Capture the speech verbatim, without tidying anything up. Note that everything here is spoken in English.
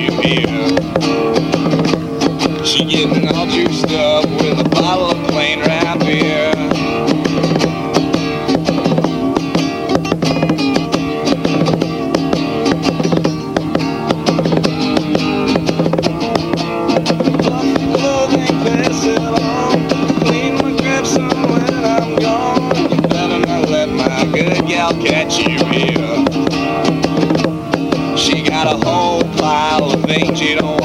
you here. She getting all juiced up with a bottle of plain rap beer. Fluffy clothing, pass it on. Clean my grips on when I'm gone. You better not let my good gal catch you here. She got a whole pile of things you don't